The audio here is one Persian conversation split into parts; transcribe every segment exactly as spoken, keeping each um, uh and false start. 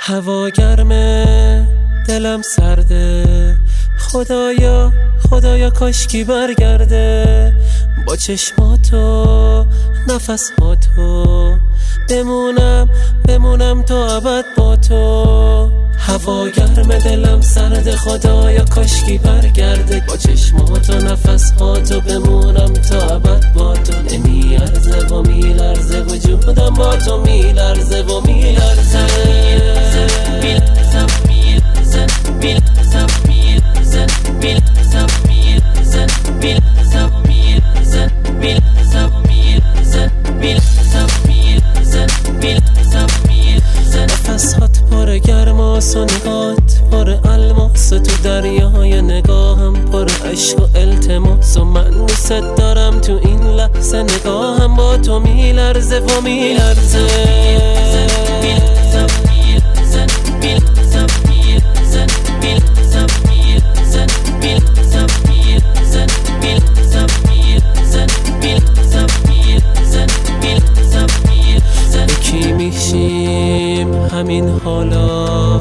هوا گرمه دلم سرده، خدایا خدایا کاشکی برگرده. با چشماتو نفساتو بمونم بمونم تا ابد با تو. هوا گرمه دلم سرده، خدایا کاشکی برگرده. با چشماتو نفساتو بمونم تا ابد با تو. نمیارزه و میلرزه وجودم با تو، میلرزه و میلرزه میلرزه و میلرزه میلرزه و میلرزه میلرزه و میلرزه میلرزه و میلرزه میلرزه و میلرزه میلرزه و میلرزه میلرزه و میلرزه. نفسات پر گرماس و نگات پر الماس، تو دریای نگاهم پر عشق و التماس. و من دوست دارم تو این لحظه نگاهم با تو میلرزه و میلرزه میلرزه و میلرزه میلرزه و میلرزه میلرزه و میلرزه میلرزه و میلرزه میلرزه و میلرزه میلرزه و میلرزه میلرزه و میلرزه. یکی میشیم همین حالا،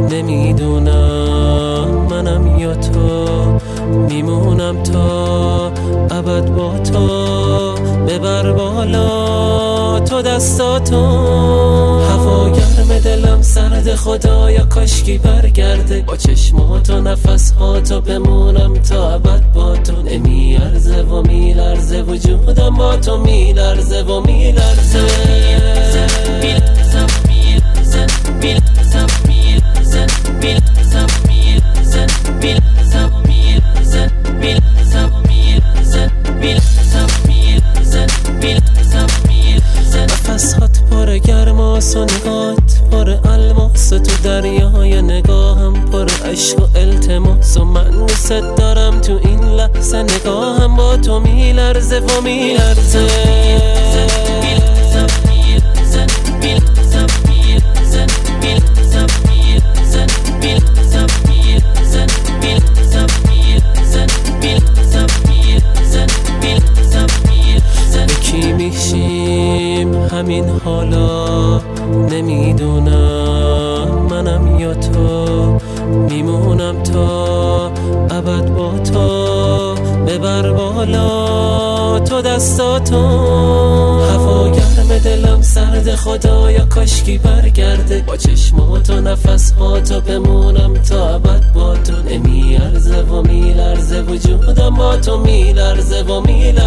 نمیدونم منم یا تو. میمونم تا ابد با تو، ببر بالا تو دستاتو. هوا گرم دلم سرده، خدایا کاشکی برگرده. با چشماتو نفساتو بمونم تا ابد با تو. نمیارزه و میلرزه وجودم با تو، میلرزه و میلرزه میلرزه و میلرزه میلرزه و میلرزه میلرزه و میلرزه میلرزه و میلرزه میلرزه و میلرزه میلرزه و میلرزه میلرزه و میلرزه. نفسات پر گرماس و نگات پر الماس، تو دریای نگاهم پر عشق و التماس. و من دوست دارم تو این لحظه نگاهم با تو میلرزه و میلرزه میلرزه و میلرزه میلرزه و میلرزه میلرزه و میلرزه میلرزه و میلرزه میلرزه و میلرزه میلرزه و میلرزه میلرزه و میلرزه. یکی میشیم همین حالا، نمیدونم منم یا تو. میمونم تا ابد با تو، ببر بالا تو دستاتو. هوا گرم دلم سرده، خدایا کاشکی برگرده. با چشماتو نفساتو بمونم تا ابد با تو. نمیارزه و میلرزه وجودم با تو، میلرزه و میلرزه